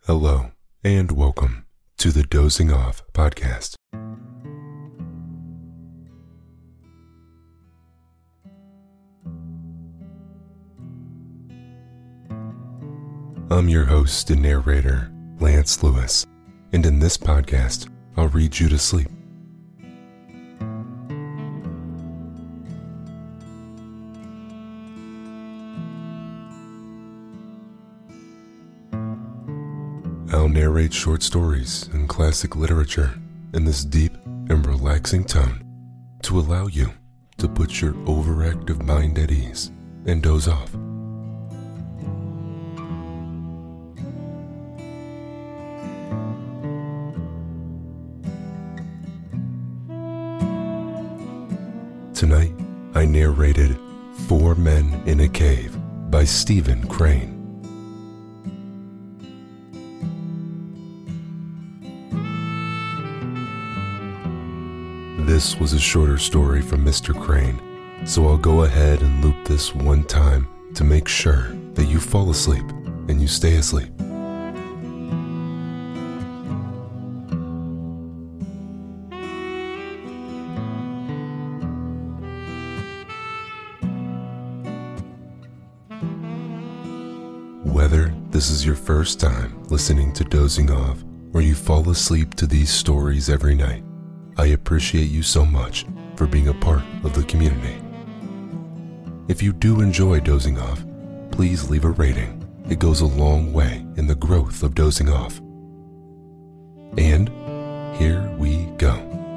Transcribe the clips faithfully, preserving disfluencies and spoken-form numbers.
Hello, and welcome to the Dozing Off podcast. I'm your host and narrator, Lance Lewis, and in this podcast, I'll read you to sleep. I'll narrate short stories and classic literature in this deep and relaxing tone to allow you to put your overactive mind at ease and doze off. Tonight, I narrated Four Men in a Cave by Stephen Crane. This was a shorter story from Mister Crane, so I'll go ahead and loop this one time to make sure that you fall asleep and you stay asleep. Whether this is your first time listening to Dozing Off or you fall asleep to these stories every night, I appreciate you so much for being a part of the community. If you do enjoy Dozing Off, please leave a rating. It goes a long way in the growth of Dozing Off. And here we go.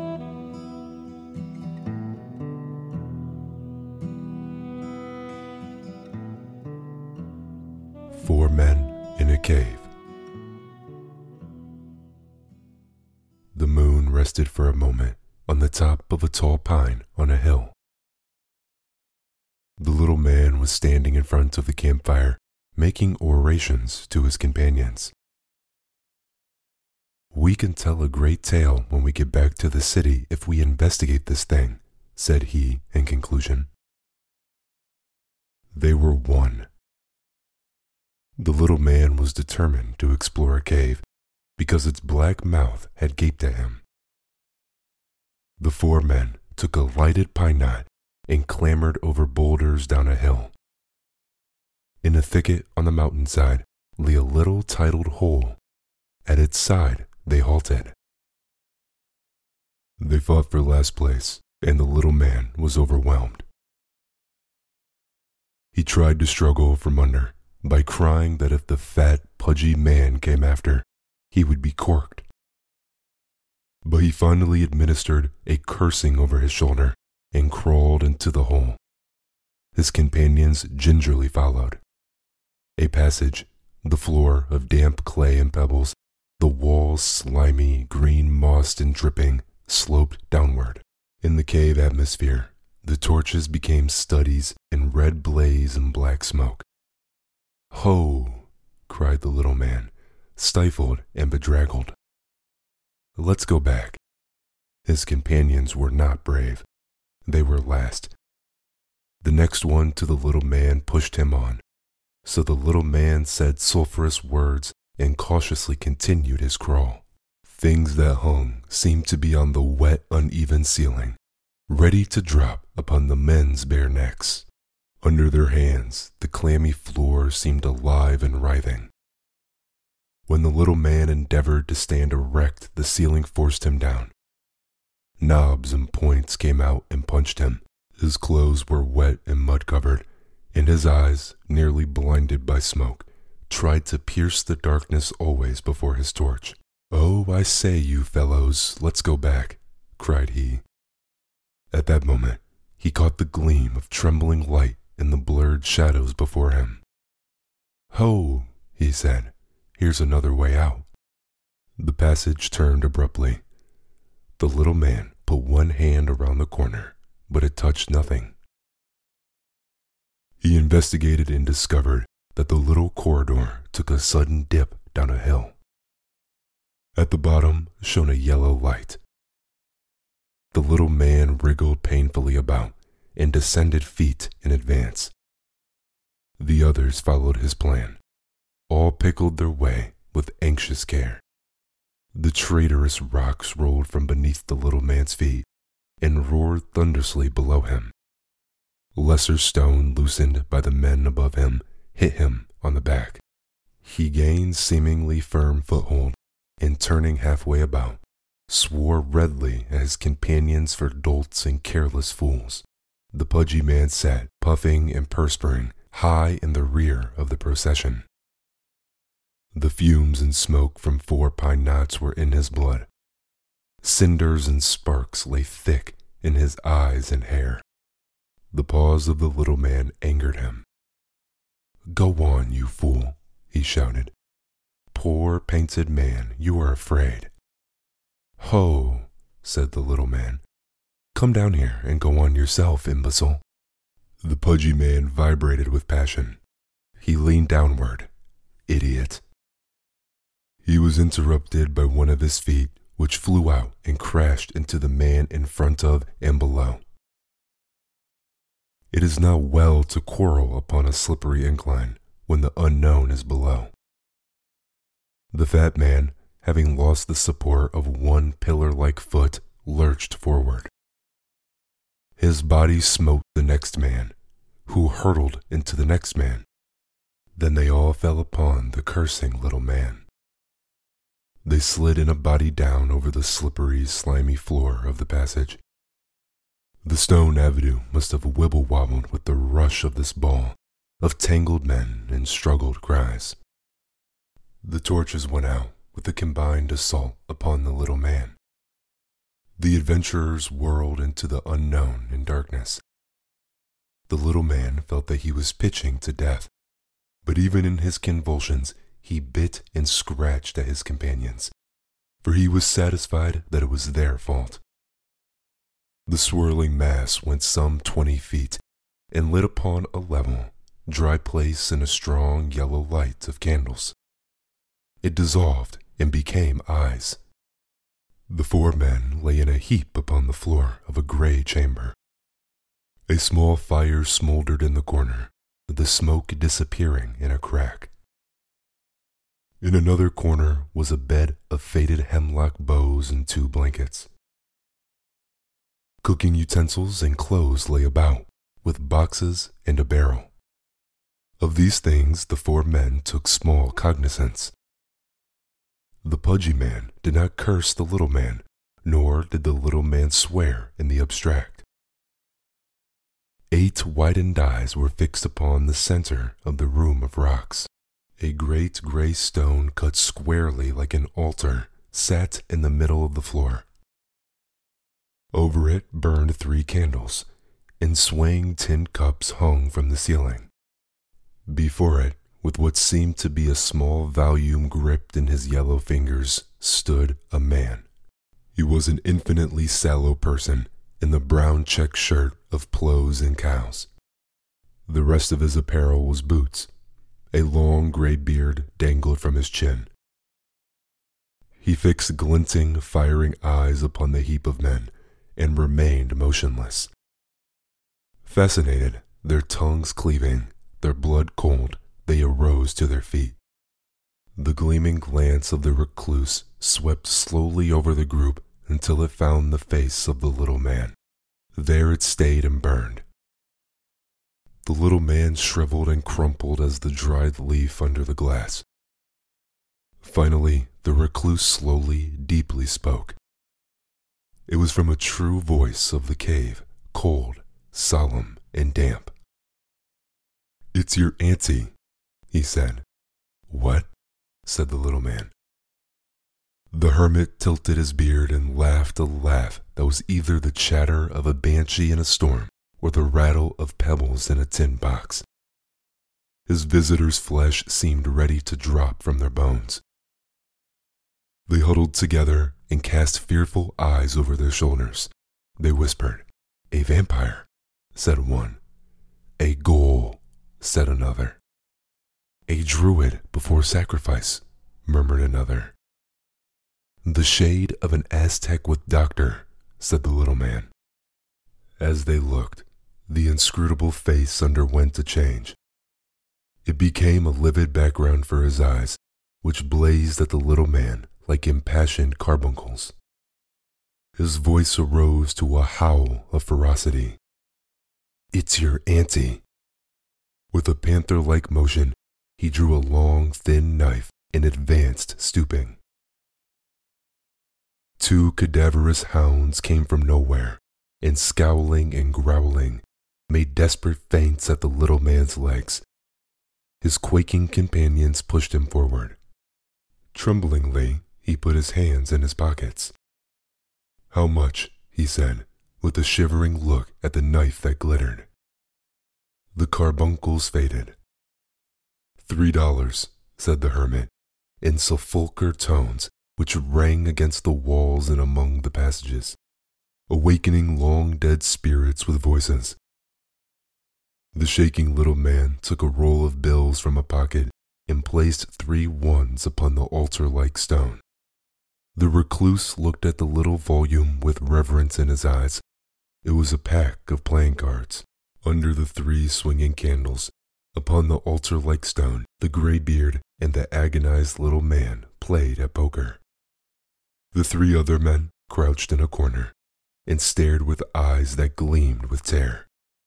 Four Men in a Cave. The moon rested for a moment on the top of a tall pine on a hill. The little man was standing in front of the campfire, making orations to his companions. "We can tell a great tale when we get back to the city if we investigate this thing," said he in conclusion. They were one. The little man was determined to explore a cave because its black mouth had gaped at him. The four men took a lighted pine knot and clambered over boulders down a hill. In a thicket on the mountainside lay a little titled hole. At its side they halted. They fought for last place, and the little man was overwhelmed. He tried to struggle from under by crying that if the fat, pudgy man came after, he would be corked. But he finally administered a cursing over his shoulder and crawled into the hole. His companions gingerly followed. A passage, the floor of damp clay and pebbles, the walls slimy, green, mossed and dripping, sloped downward. In the cave atmosphere, the torches became studies in red blaze and black smoke. "Ho!" cried the little man, stifled and bedraggled. "Let's go back." His companions were not brave. They were last. The next one to the little man pushed him on, so the little man said sulphurous words and cautiously continued his crawl. Things that hung seemed to be on the wet, uneven ceiling, ready to drop upon the men's bare necks. Under their hands, the clammy floor seemed alive and writhing. When the little man endeavored to stand erect, the ceiling forced him down. Knobs and points came out and punched him. His clothes were wet and mud-covered, and his eyes, nearly blinded by smoke, tried to pierce the darkness always before his torch. "Oh, I say, you fellows, let's go back," cried he. At that moment, he caught the gleam of trembling light in the blurred shadows before him. "Ho," he said. "Here's another way out." The passage turned abruptly. The little man put one hand around the corner, but it touched nothing. He investigated and discovered that the little corridor took a sudden dip down a hill. At the bottom shone a yellow light. The little man wriggled painfully about and descended feet in advance. The others followed his plan. All pickled their way with anxious care. The traitorous rocks rolled from beneath the little man's feet and roared thunderously below him. Lesser stone loosened by the men above him hit him on the back. He gained seemingly firm foothold and, turning halfway about, swore redly at his companions for dolts and careless fools. The pudgy man sat, puffing and perspiring, high in the rear of the procession. The fumes and smoke from four pine knots were in his blood. Cinders and sparks lay thick in his eyes and hair. The pause of the little man angered him. "Go on, you fool," he shouted. "Poor painted man, you are afraid." "Ho," said the little man. "Come down here and go on yourself, imbecile." The pudgy man vibrated with passion. He leaned downward. Idiot. He was interrupted by one of his feet, which flew out and crashed into the man in front of and below. It is not well to quarrel upon a slippery incline when the unknown is below. The fat man, having lost the support of one pillar-like foot, lurched forward. His body smote the next man, who hurtled into the next man. Then they all fell upon the cursing little man. They slid in a body down over the slippery, slimy floor of the passage. The stone avenue must have wibble-wobbled with the rush of this ball of tangled men and struggled cries. The torches went out with a combined assault upon the little man. The adventurers whirled into the unknown in darkness. The little man felt that he was pitching to death, but even in his convulsions he bit and scratched at his companions, for he was satisfied that it was their fault. The swirling mass went some twenty feet and lit upon a level, dry place in a strong yellow light of candles. It dissolved and became eyes. The four men lay in a heap upon the floor of a gray chamber. A small fire smoldered in the corner, the smoke disappearing in a crack. In another corner was a bed of faded hemlock boughs and two blankets. Cooking utensils and clothes lay about, with boxes and a barrel. Of these things the four men took small cognizance. The pudgy man did not curse the little man, nor did the little man swear in the abstract. Eight widened eyes were fixed upon the center of the room of rocks. A great gray stone cut squarely like an altar sat in the middle of the floor. Over it burned three candles, and swaying tin cups hung from the ceiling. Before it, with what seemed to be a small volume gripped in his yellow fingers, stood a man. He was an infinitely sallow person in the brown check shirt of plows and cows. The rest of his apparel was boots. A long gray beard dangled from his chin. He fixed glinting, firing eyes upon the heap of men and remained motionless. Fascinated, their tongues cleaving, their blood cold, they arose to their feet. The gleaming glance of the recluse swept slowly over the group until it found the face of the little man. There it stayed and burned. The little man shriveled and crumpled as the dried leaf under the glass. Finally, the recluse slowly, deeply spoke. It was from a true voice of the cave, cold, solemn, and damp. "It's your auntie," he said. "What?" said the little man. The hermit tilted his beard and laughed a laugh that was either the chatter of a banshee in a storm or the rattle of pebbles in a tin box. His visitor's flesh seemed ready to drop from their bones. They huddled together and cast fearful eyes over their shoulders. They whispered. "A vampire," said one. "A ghoul," said another. "A druid before sacrifice," murmured another. "The shade of an Aztec with doctor," said the little man. As they looked, the inscrutable face underwent a change. It became a livid background for his eyes, which blazed at the little man like impassioned carbuncles. His voice arose to a howl of ferocity. "It's your auntie." With a panther-like motion, he drew a long, thin knife and advanced, stooping. Two cadaverous hounds came from nowhere, and scowling and growling, made desperate feints at the little man's legs. His quaking companions pushed him forward. Tremblingly, he put his hands in his pockets. "How much?" he said, with a shivering look at the knife that glittered. The carbuncles faded. Three dollars, said the hermit, in sepulchral tones which rang against the walls and among the passages, awakening long-dead spirits with voices. The shaking little man took a roll of bills from a pocket and placed three ones upon the altar-like stone. The recluse looked at the little volume with reverence in his eyes. It was a pack of playing cards. Under the three swinging candles, upon the altar-like stone, the graybeard and the agonized little man played at poker. The three other men crouched in a corner and stared with eyes that gleamed with terror.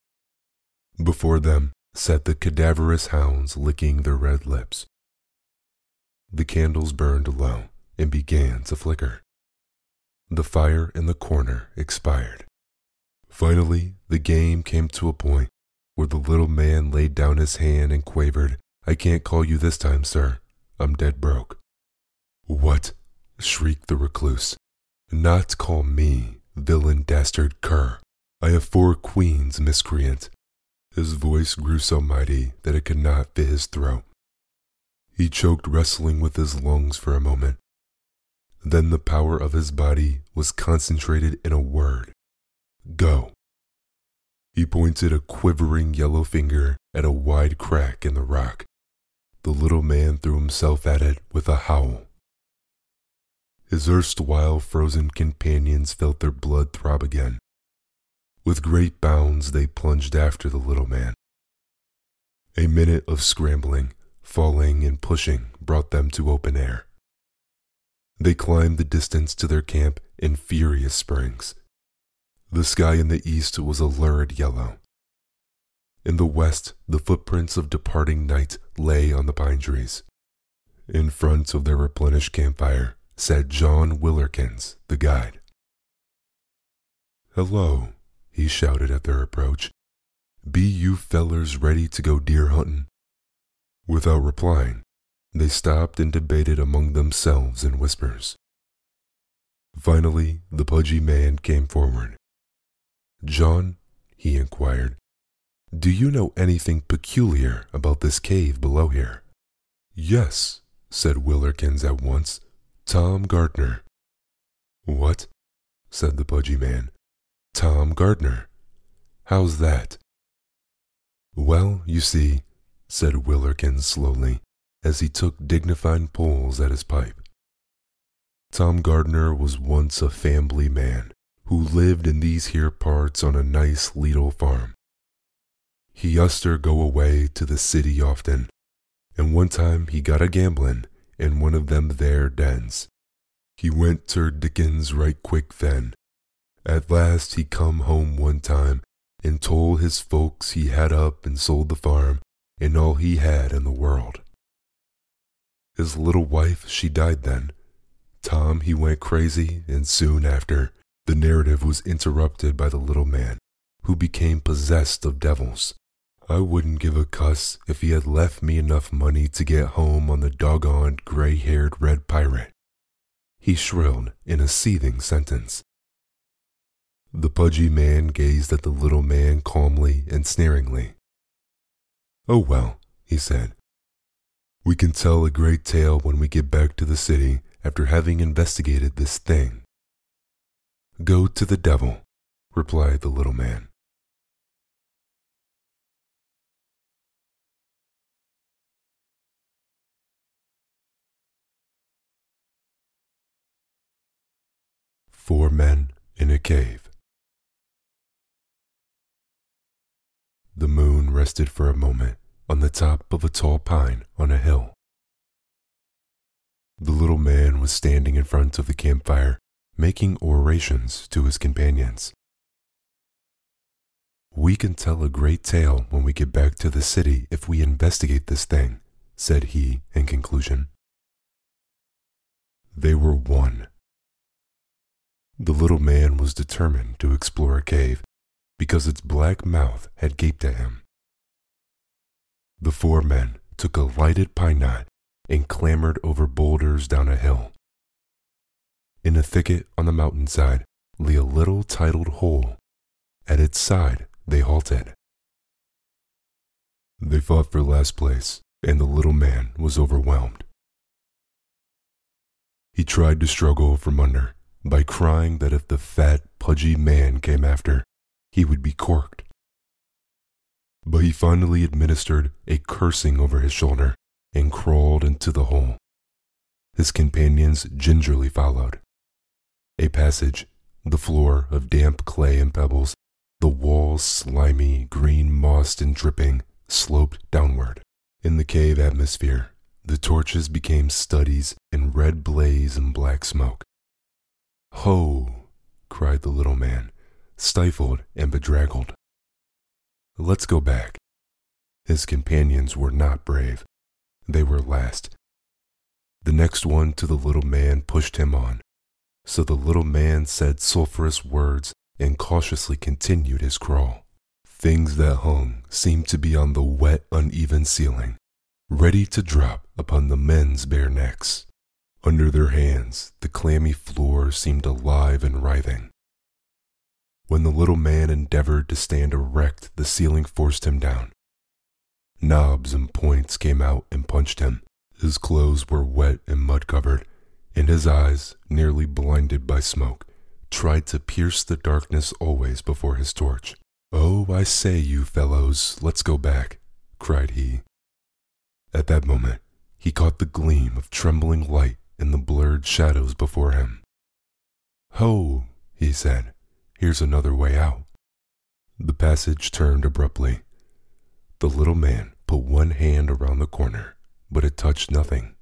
Before them sat the cadaverous hounds licking their red lips. The candles burned low and began to flicker. The fire in the corner expired. Finally, the game came to a point where the little man laid down his hand and quavered, "I can't call you this time, sir. I'm dead broke." "What?" shrieked the recluse. "Not call me, villain dastard cur. I have four queens, miscreant." His voice grew so mighty that it could not fit his throat. He choked, wrestling with his lungs for a moment. Then the power of his body was concentrated in a word. "Go." He pointed a quivering yellow finger at a wide crack in the rock. The little man threw himself at it with a howl. His erstwhile frozen companions felt their blood throb again. With great bounds they plunged after the little man. A minute of scrambling, falling, and pushing brought them to open air. They climbed the distance to their camp in furious springs. The sky in the east was a lurid yellow. In the west, the footprints of departing night lay on the pine trees. In front of their replenished campfire sat John Willerkins, the guide. "Hello," he shouted at their approach. "Be you fellers ready to go deer hunting?" Without replying, they stopped and debated among themselves in whispers. Finally, the pudgy man came forward. "John," he inquired, "do you know anything peculiar about this cave below here?" "Yes," said Willerkins at once. "Tom Gardner." "What?" said the pudgy man. "Tom Gardner. How's that?" "Well, you see," said Willerkins slowly, as he took dignified pulls at his pipe. "Tom Gardner was once a family man who lived in these here parts on a nice leetle farm. He uster go away to the city often, and one time he got a gamblin' in one of them there dens. He went ter Dickens right quick then. At last he come home one time and told his folks he had up and sold the farm and all he had in the world. His little wife, she died then. Tom, he went crazy, and soon after, the narrative was interrupted by the little man, who became possessed of devils. I wouldn't give a cuss if he had left me enough money to get home on the doggone gray-haired red pirate," he shrilled in a seething sentence. The pudgy man gazed at the little man calmly and sneeringly. "Oh well," he said. "We can tell a great tale when we get back to the city after having investigated this thing." "Go to the devil," replied the little man. Four Men in a Cave. The moon rested for a moment on the top of a tall pine on a hill. The little man was standing in front of the campfire, making orations to his companions. "We can tell a great tale when we get back to the city if we investigate this thing," said he in conclusion. They were one. The little man was determined to explore a cave because its black mouth had gaped at him. The four men took a lighted pine knot and clambered over boulders down a hill. In a thicket on the mountainside lay a little titled hole. At its side they halted. They fought for last place, and the little man was overwhelmed. He tried to struggle from under by crying that if the fat, pudgy man came after, he would be corked. But he finally administered a cursing over his shoulder and crawled into the hole. His companions gingerly followed. A passage, the floor of damp clay and pebbles, the walls slimy, green, mossed and dripping, sloped downward. In the cave atmosphere, the torches became studies in red blaze and black smoke. "Ho!" cried the little man, stifled and bedraggled. "Let's go back." His companions were not brave. They were last. The next one to the little man pushed him on, so the little man said sulphurous words and cautiously continued his crawl. Things that hung seemed to be on the wet, uneven ceiling, ready to drop upon the men's bare necks. Under their hands, the clammy floor seemed alive and writhing. When the little man endeavored to stand erect, the ceiling forced him down. Knobs and points came out and punched him. His clothes were wet and mud-covered, and his eyes, nearly blinded by smoke, tried to pierce the darkness always before his torch. "Oh, I say, you fellows, let's go back," cried he. At that moment, he caught the gleam of trembling light in the blurred shadows before him. "Ho," he said, "here's another way out." The passage turned abruptly. The little man put one hand around the corner, but it touched nothing.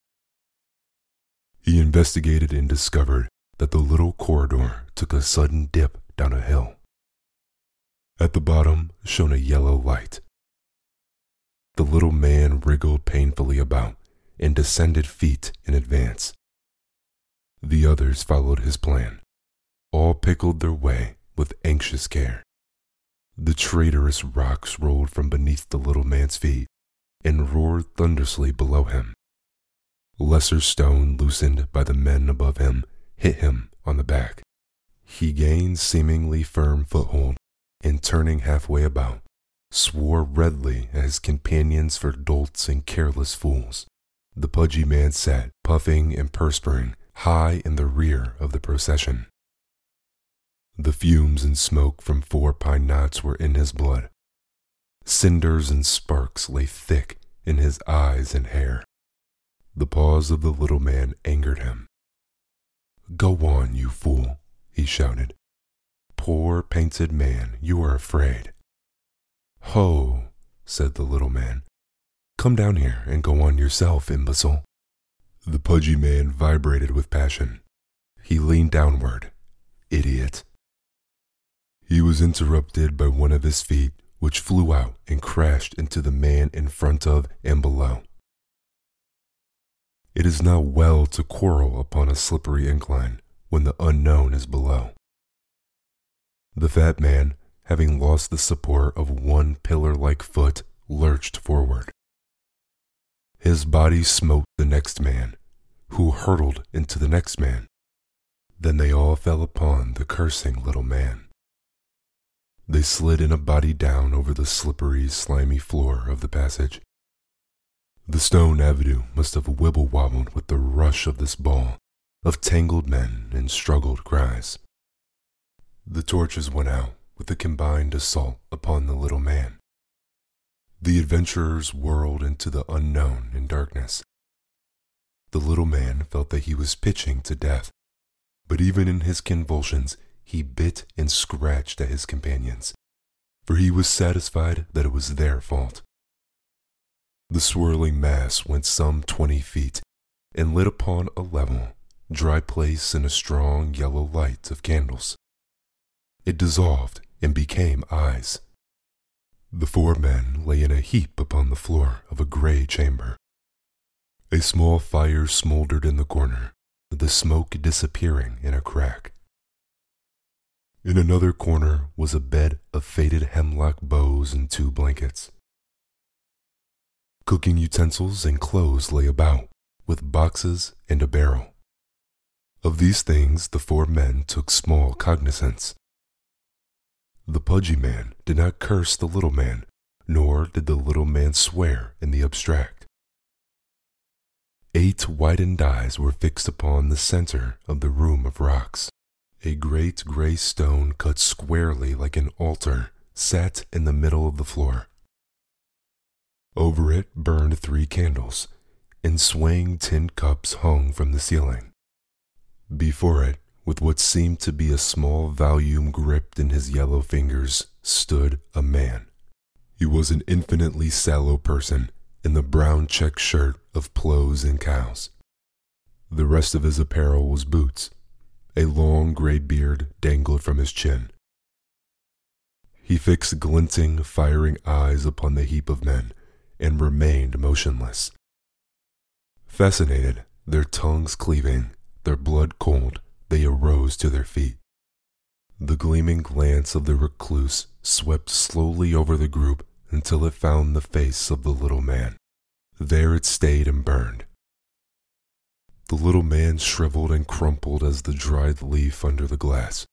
He investigated and discovered that the little corridor took a sudden dip down a hill. At the bottom shone a yellow light. The little man wriggled painfully about and descended feet in advance. The others followed his plan. All pickled their way with anxious care. The traitorous rocks rolled from beneath the little man's feet and roared thunderously below him. Lesser stone loosened by the men above him hit him on the back. He gained seemingly firm foothold and, turning halfway about, swore redly at his companions for dolts and careless fools. The pudgy man sat, puffing and perspiring, high in the rear of the procession. The fumes and smoke from four pine knots were in his blood. Cinders and sparks lay thick in his eyes and hair. The pause of the little man angered him. "Go on, you fool," he shouted. "Poor painted man, you are afraid." "Ho," said the little man. "Come down here and go on yourself, imbecile." The pudgy man vibrated with passion. He leaned downward. Idiot. He was interrupted by one of his feet, which flew out and crashed into the man in front of and below. It is not well to quarrel upon a slippery incline when the unknown is below. The fat man, having lost the support of one pillar-like foot, lurched forward. His body smote the next man, who hurtled into the next man. Then they all fell upon the cursing little man. They slid in a body down over the slippery, slimy floor of the passage. The stone avenue must have wibble-wobbled with the rush of this ball of tangled men and struggled cries. The torches went out with a combined assault upon the little man. The adventurers whirled into the unknown in darkness. The little man felt that he was pitching to death, but even in his convulsions he bit and scratched at his companions, for he was satisfied that it was their fault. The swirling mass went some twenty feet, and lit upon a level, dry place in a strong yellow light of candles. It dissolved and became eyes. The four men lay in a heap upon the floor of a gray chamber. A small fire smoldered in the corner, the smoke disappearing in a crack. In another corner was a bed of faded hemlock boughs and two blankets. Cooking utensils and clothes lay about, with boxes and a barrel. Of these things the four men took small cognizance. The pudgy man did not curse the little man, nor did the little man swear in the abstract. Eight widened eyes were fixed upon the center of the room of rocks. A great gray stone cut squarely like an altar sat in the middle of the floor. Over it burned three candles, and swaying tin cups hung from the ceiling. Before it, with what seemed to be a small volume gripped in his yellow fingers, stood a man. He was an infinitely sallow person in the brown check shirt of plows and cows. The rest of his apparel was boots. A long gray beard dangled from his chin. He fixed glinting, firing eyes upon the heap of men and remained motionless. Fascinated, their tongues cleaving, their blood cold, they arose to their feet. The gleaming glance of the recluse swept slowly over the group until it found the face of the little man. There it stayed and burned. The little man shriveled and crumpled as the dried leaf under the glass.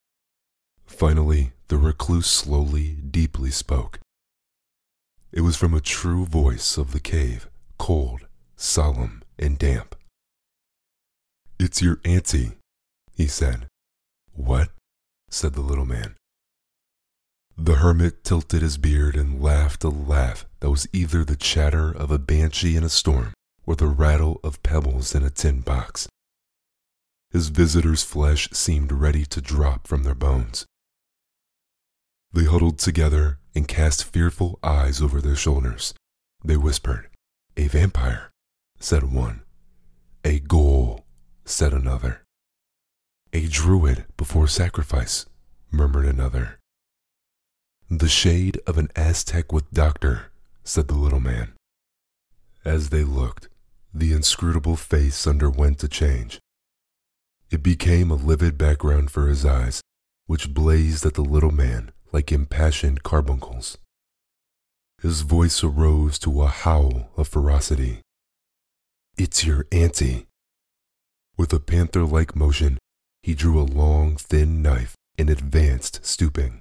Finally, the recluse slowly, deeply spoke. It was from a true voice of the cave, cold, solemn, and damp. "It's your auntie," he said. "What?" said the little man. The hermit tilted his beard and laughed a laugh that was either the chatter of a banshee in a storm or the rattle of pebbles in a tin box. His visitor's flesh seemed ready to drop from their bones. They huddled together and cast fearful eyes over their shoulders. They whispered. "A vampire," said one. "A ghoul," said another. "A druid before sacrifice," murmured another. "The shade of an Aztec with doctor," said the little man. As they looked, the inscrutable face underwent a change. It became a livid background for his eyes, which blazed at the little man like impassioned carbuncles. His voice arose to a howl of ferocity. "It's your auntie." With a panther-like motion, he drew a long, thin knife and advanced, stooping.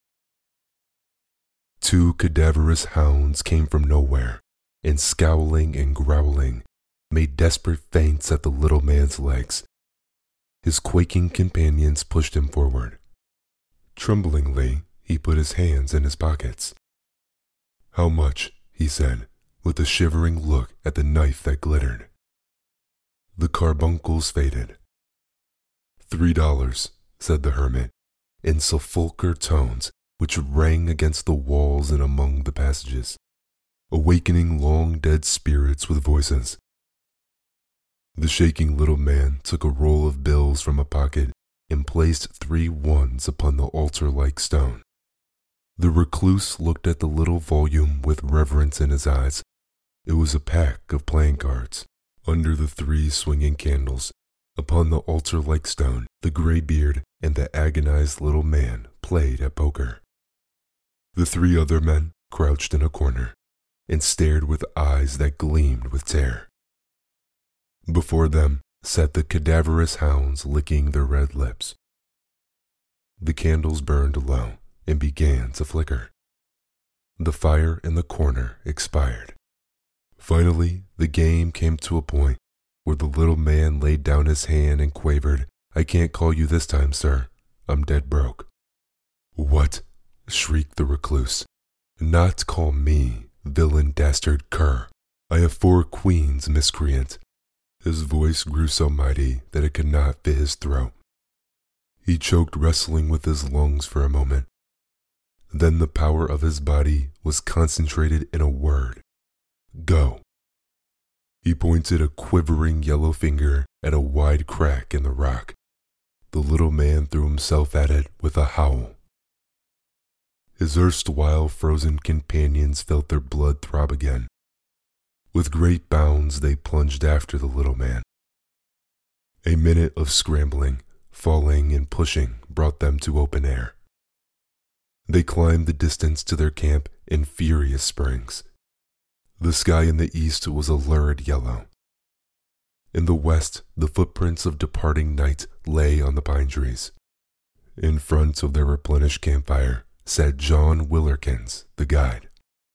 Two cadaverous hounds came from nowhere, and scowling and growling, made desperate feints at the little man's legs. His quaking companions pushed him forward. Tremblingly, he put his hands in his pockets. "How much?" he said, with a shivering look at the knife that glittered. The carbuncles faded. Three dollars, said the hermit, in sepulchral tones which rang against the walls and among the passages, awakening long-dead spirits with voices. The shaking little man took a roll of bills from a pocket and placed three ones upon the altar-like stone. The recluse looked at the little volume with reverence in his eyes. It was a pack of playing cards. Under the three swinging candles, upon the altar-like stone, the gray-beard and the agonized little man played at poker. The three other men crouched in a corner and stared with eyes that gleamed with terror. Before them sat the cadaverous hounds licking their red lips. The candles burned low and began to flicker. The fire in the corner expired. Finally, the game came to a point where the little man laid down his hand and quavered, "I can't call you this time, sir. I'm dead broke." "What?" shrieked the recluse. "Not call me, villain, dastard cur. I have four queens, miscreant." His voice grew so mighty that it could not fit his throat. He choked, wrestling with his lungs for a moment. Then the power of his body was concentrated in a word. "Go." He pointed a quivering yellow finger at a wide crack in the rock. The little man threw himself at it with a howl. His erstwhile frozen companions felt their blood throb again. With great bounds, they plunged after the little man. A minute of scrambling, falling, and pushing brought them to open air. They climbed the distance to their camp in furious springs. The sky in the east was a lurid yellow. In the west, the footprints of departing night lay on the pine trees. In front of their replenished campfire sat John Willerkins, the guide.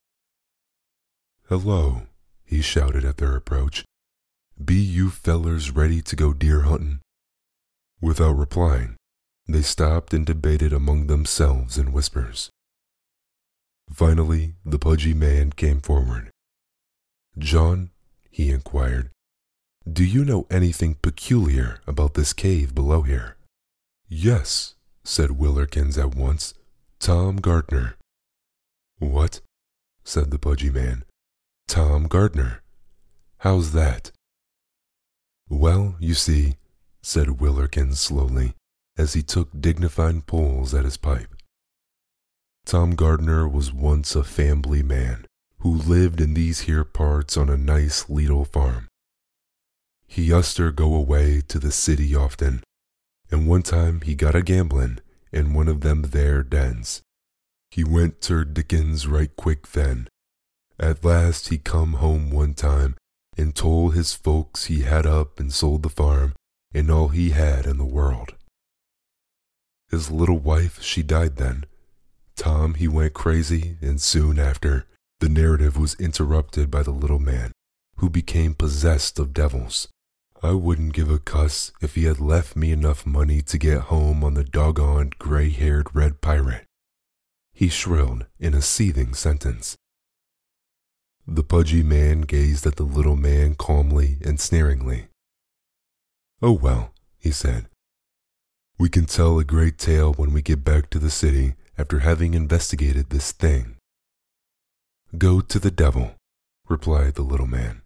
"Hello," he shouted at their approach. "Be you fellers ready to go deer hunting?" Without replying, they stopped and debated among themselves in whispers. Finally, the pudgy man came forward. "John," he inquired, "do you know anything peculiar about this cave below here?" "Yes," said Willerkins at once. "Tom Gardner." "What?" said the pudgy man. "Tom Gardner. How's that?" "Well, you see," said Willerkins slowly, as he took dignified pulls at his pipe. "Tom Gardner was once a family man who lived in these here parts on a nice leetle farm. He uster go away to the city often, and one time he got a gamblin' in one of them there dens. He went ter Dickens right quick then. At last he come home one time and told his folks he had up and sold the farm and all he had in the world. His little wife, she died then. Tom, he went crazy, and soon after, the narrative was interrupted by the little man, who became possessed of devils. I wouldn't give a cuss if he had left me enough money to get home on the doggone gray-haired red pirate," he shrilled in a seething sentence. The pudgy man gazed at the little man calmly and sneeringly. "Oh well," he said. "We can tell a great tale when we get back to the city after having investigated this thing." "Go to the devil," replied the little man.